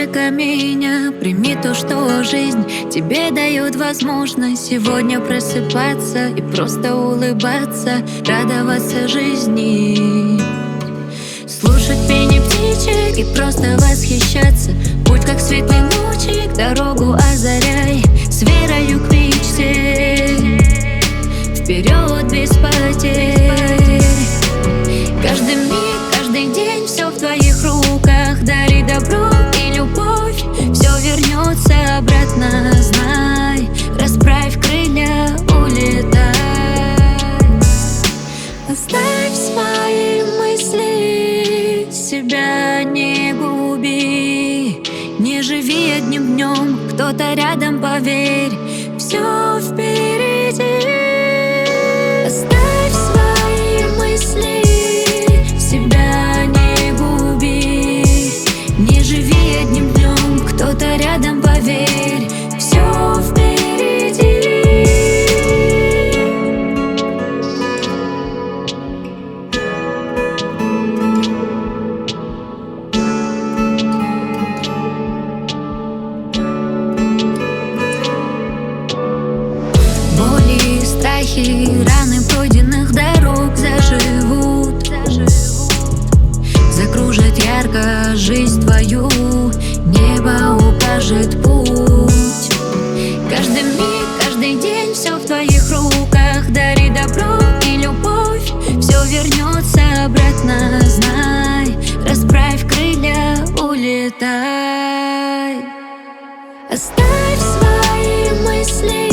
камня, прими то, что жизнь тебе дает возможность сегодня просыпаться и просто улыбаться, радоваться жизни. Слушать пение птичек и просто восхищаться. Путь как светлый лучик, дорогу озаряй, с верою к мечте, вперед без потерь. Каждый миг, каждый день, все в твоих руках. Дари добро и любовь, все вернется обратно. Знай, расправь крылья, улетай. Оставь свои мысли, себя не губи. Не живи одним днем, кто-то рядом, поверь, все впереди. Оставь свои мысли, себя не губи. Не живи одним днем, кто-то рядом, поверь, все впереди. Боли, страхи, раны пройденных дорог заживут, закружит ярко жизнь твою, небо укажет путь. Каждый миг, каждый день, все в твоих руках. Дари добро и любовь, все вернется обратно. Знай, расправь крылья, улетай. Оставь свои мысли,